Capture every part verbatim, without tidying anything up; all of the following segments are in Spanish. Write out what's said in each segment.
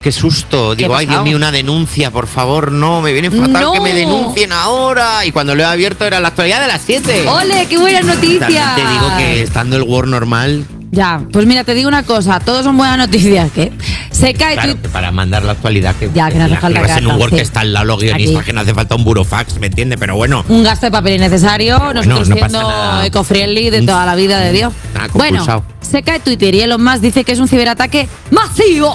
Qué susto. Digo, ay, Dios mío, una denuncia, por favor, no, me viene fatal No. que me denuncien ahora. Y cuando lo he abierto era la actualidad de las siete. ¡Ole, qué buena noticia! También te digo que estando el Word normal, Ya, pues mira, te digo una cosa, todos son buenas noticias, ¿qué? Se cae claro, tu... que para mandar la actualidad que, Ya, que no hace la falta escribas en un carta, Word sí. que está al lado los guionistas, Aquí. que no hace falta un burofax, ¿me entiendes? Pero bueno, Un gasto de papel innecesario, nosotros no pasa siendo nada. eco-friendly de toda la vida de Dios. Nada, Bueno, compulsado. se cae Twitter y Elon Musk dice que es un ciberataque masivo.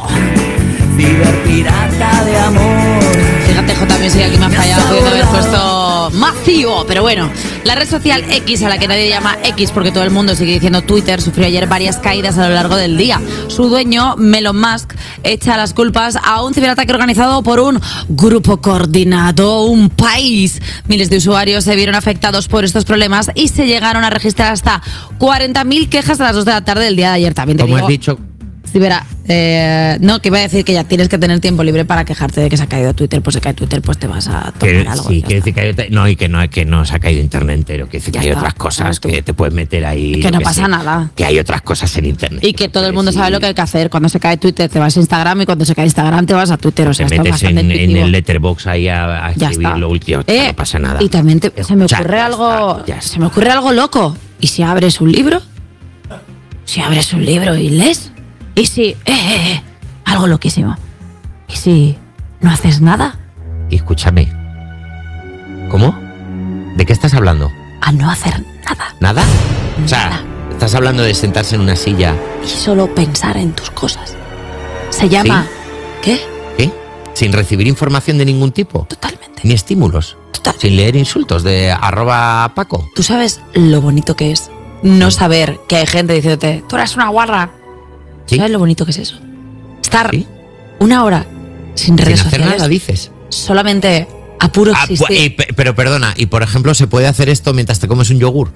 Ciberpirata de amor. Fíjate, J, también sigue aquí más fallado, pudiendo haber puesto masivo. Pero bueno, la red social X, a la que nadie llama X porque todo el mundo sigue diciendo Twitter, sufrió ayer varias caídas a lo largo del día. Su dueño, Elon Musk, echa las culpas a un ciberataque organizado por un grupo coordinado, un país. Miles de usuarios se vieron afectados por estos problemas y se llegaron a registrar hasta cuarenta mil quejas a las dos de la tarde del día de ayer. También te como digo, has dicho, sí, verá, eh, no, que iba a decir que ya tienes que tener tiempo libre para quejarte de que se ha caído Twitter. Pues se cae Twitter, pues te vas a tomar que, algo. sí, y ya que está. decir que hay otra- no, y que no, que no se ha caído internet entero, que decir que Ya hay está, otras cosas sabes tú. que te puedes meter ahí. Que yo no qué pasa sé, nada. Que hay otras cosas en internet. Y que todo el mundo Sí. sabe lo que hay que hacer. Cuando se cae Twitter te vas a Instagram y cuando se cae Instagram te vas a Twitter. O sea, Te esto es metes en, bastante en intuitivo. el letterbox ahí a, a Ya escribir está. lo último. Eh, no pasa nada. Y también te- se me Ya, ocurre ya algo. está, ya está. Se me ocurre algo loco. ¿Y si abres un libro? Si abres un libro y lees. ¿Y si. Eh, eh, eh, algo loquísimo. ¿Y si no haces nada? Y escúchame. ¿Cómo? ¿De qué estás hablando? A no hacer nada. ¿Nada? O sea, Nada. estás hablando de sentarse en una silla. Y solo pensar en tus cosas. Se llama. ¿Qué? ¿Qué? Sin recibir información de ningún tipo. Totalmente. Ni estímulos. Total. Sin leer insultos de arroba Paco. ¿Tú sabes lo bonito que es no saber que hay gente diciéndote, tú eres una guarra? ¿Sí? ¿Sabes lo bonito que es eso? Estar ¿Sí? una hora sin redes Sin hacer sociales, nada, dices. solamente a puro Ah, pu- existir. y pe- pero perdona, y por ejemplo, ¿se puede hacer esto mientras te comes un yogur?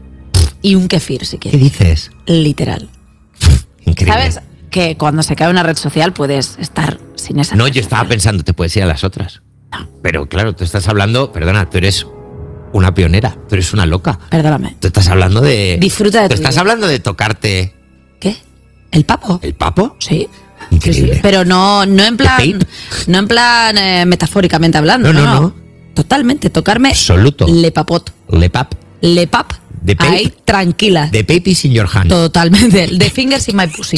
Y un kefir, si ¿Qué quieres. dices? Literal. Increíble. ¿Sabes que cuando se cae una red social puedes estar sin esa No, red yo estaba social? pensando, te puedes ir a las otras. No. Pero claro, tú estás hablando, perdona, tú eres una pionera, tú eres una loca. Perdóname. Tú estás hablando de... Disfruta de Tú tu estás vida. hablando de tocarte ¿Qué? ¿El papo? el papo. Sí. Increíble. Sí, sí. Pero no, no en plan, tape? no en plan eh, metafóricamente hablando. No, No, no, no, no. Totalmente. Tocarme Absoluto. le papot. Le pap. Le pap. De pape. Ahí, tranquila. The papis in your hand. Totalmente. The fingers in my pussy.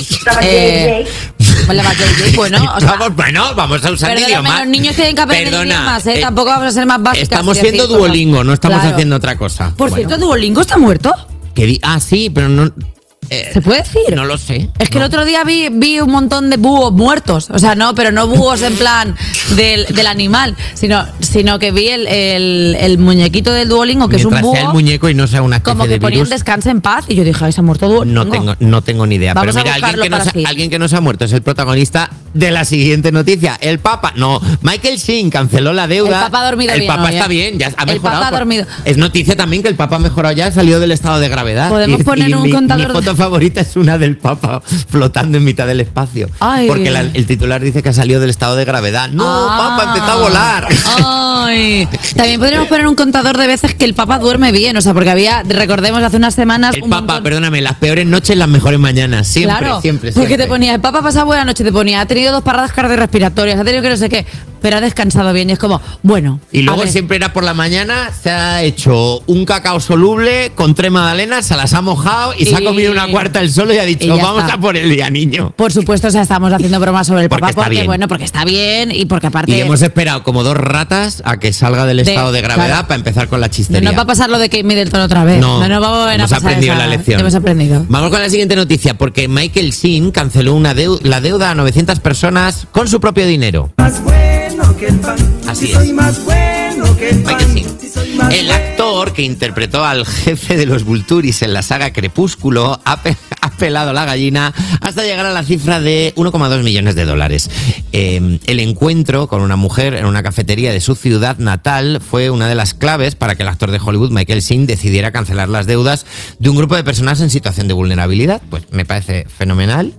Eh, vale, va, J J. Bueno, o sea, vamos, bueno, vamos a usar perdóname, idiomas. los niños tienen que aprender Perdona, idiomas, ¿eh? eh, Tampoco vamos a ser más básicas. Estamos y decir siendo cosas. Duolingo, no estamos Claro. haciendo otra cosa. Por Bueno, cierto, Duolingo está muerto. que di- ah, sí, pero no... eh, ¿Se puede decir? No lo sé. Es que el otro día vi, vi un montón de búhos muertos. O sea, no, pero no búhos en plan del, del animal, sino, sino que vi el, el, el muñequito del Duolingo, que Mientras es un sea el búho, muñeco y no sea una especie como que de ponían virus, descanse en paz. Y yo dije, ay, se ha muerto Duolingo. no tengo, no tengo ni idea. Vamos Pero a mira, alguien buscarlo que, no para se, aquí. alguien que no se ha muerto es el protagonista de la siguiente noticia. El Papa, no, Michael Sheen canceló la deuda. El Papa ha dormido El bien Papa hoy, está ¿eh? bien, ya ha El mejorado. Papa ha por- dormido. Es noticia también que el Papa ha mejorado ya, ha salido del estado de gravedad. Podemos Y- poner y un mi, contador Mi foto favorita es una del Papa flotando en mitad del espacio. Ay. Porque la- el titular dice que ha salido del estado de gravedad. No, Ah. Papa, empezó a volar. Ay. También podríamos poner un contador de veces que el Papa duerme bien. O sea, porque había, recordemos, hace unas semanas. El un Papa, montón- perdóname, las peores noches, las mejores mañanas. Siempre, Claro, siempre, porque siempre. te ponía, el Papa pasa buena noche, te ponía, ha tenido dos paradas cardiorrespiratorias, ha tenido que no sé qué, pero ha descansado bien. Y es como, bueno. Y a luego ver, siempre era por la mañana, se ha hecho un cacao soluble con tres magdalenas, se las ha mojado y, se ha Y- comido una cuarta el solo y ha dicho, y ya vamos está. a por el día, niño. Por supuesto, o sea, estamos haciendo bromas sobre el Porque Papa está porque, bien. bueno, porque está bien y porque aparte. Y hemos esperado como dos ratas a que salga del estado de gravedad claro. para empezar con la no chistería. nos va a pasar lo de Kate Middleton otra vez. No, no nos vamos a volver a hemos pasar aprendido esa- la lección. Hemos aprendido. Vamos con la siguiente noticia, porque Michael Sheen canceló una deu- la deuda a novecientas personas con su propio dinero. Más bueno que el pan. Así Si es. soy más bueno que el pan. Michael Sheen. Si soy más El actor que interpretó al jefe de los Vulturis en la saga Crepúsculo ha, pe- ha pelado la gallina hasta llegar a la cifra de uno coma dos millones de dólares. Eh, el encuentro con una mujer en una cafetería de su ciudad natal fue una de las claves para que el actor de Hollywood, Michael Sheen, decidiera cancelar las deudas de un grupo de personas en situación de vulnerabilidad. Pues me parece fenomenal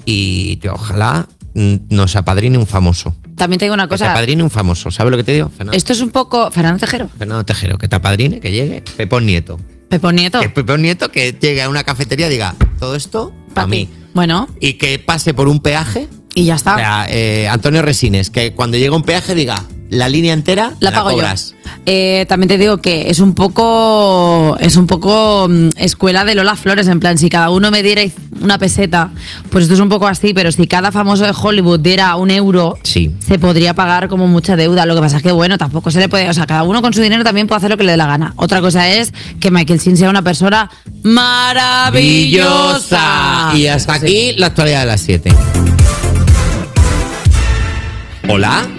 y que ojalá mm, nos apadrine un famoso. También te digo una Que te cosa. apadrine un famoso. ¿Sabes lo que te digo, Fernando? Esto es un poco. Fernando Tejero. Fernando Tejero, que te apadrine, que llegue Pepón Nieto. Pepón Nieto. Que Pepón Nieto que llegue a una cafetería y diga, todo esto Pa' para ti. mí. Bueno, Y que pase por un peaje Y ya está. O sea, eh, Antonio Resines, que cuando llega un peaje diga, la línea entera La la, pago cobras. yo. Eh, también te digo que es un poco es un poco mm, escuela de Lola Flores, en plan, si cada uno me diera una peseta, pues esto es un poco así, pero si cada famoso de Hollywood diera un euro, Sí. se podría pagar como mucha deuda. Lo que pasa es que, bueno, tampoco se le puede, o sea, cada uno con su dinero también puede hacer lo que le dé la gana. Otra cosa es que Michael Sin sea una persona maravillosa. Y hasta aquí la actualidad de las siete. Hola.